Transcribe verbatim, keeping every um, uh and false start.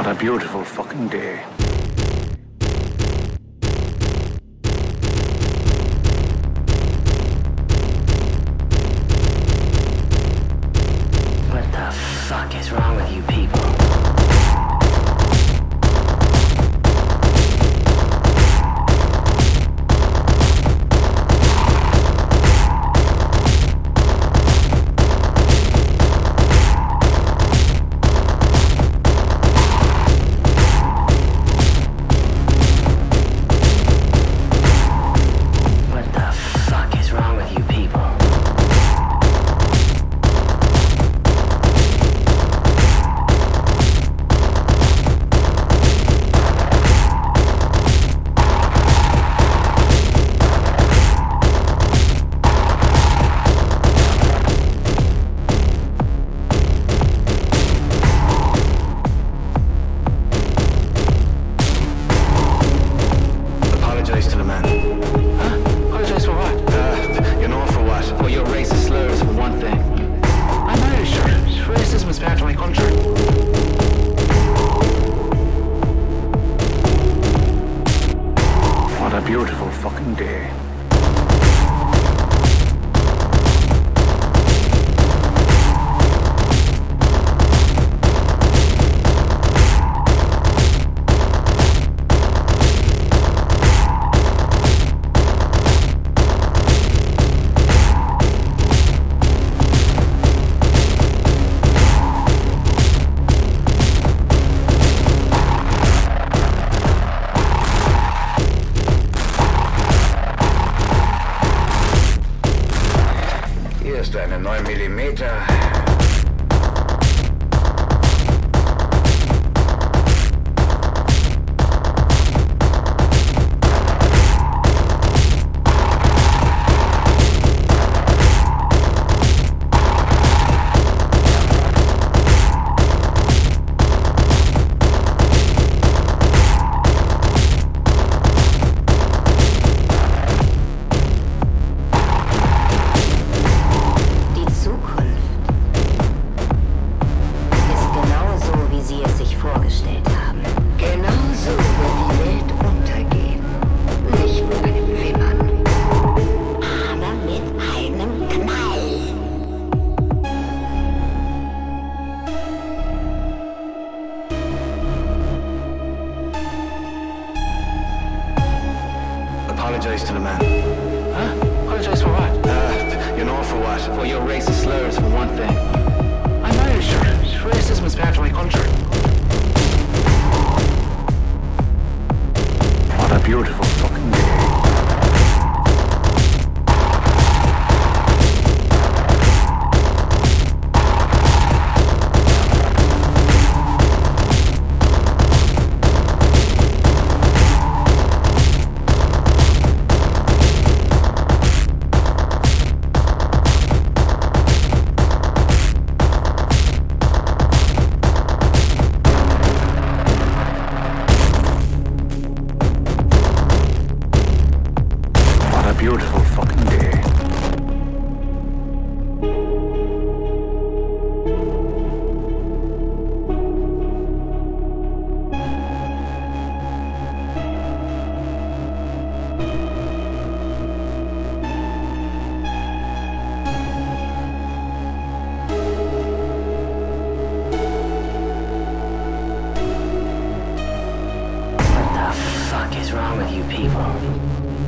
a beautiful fucking day. What the fuck is wrong with you people? Beautiful fucking day. Ist eine neun Millimeter. Apologize to the man. Huh? Apologize for what? Uh, you know for what? For your racist slurs, for one thing. I'm Irish, sure. Racism is part of my country. What a beautiful fucking day. Beautiful fucking day. What the fuck is wrong with you people?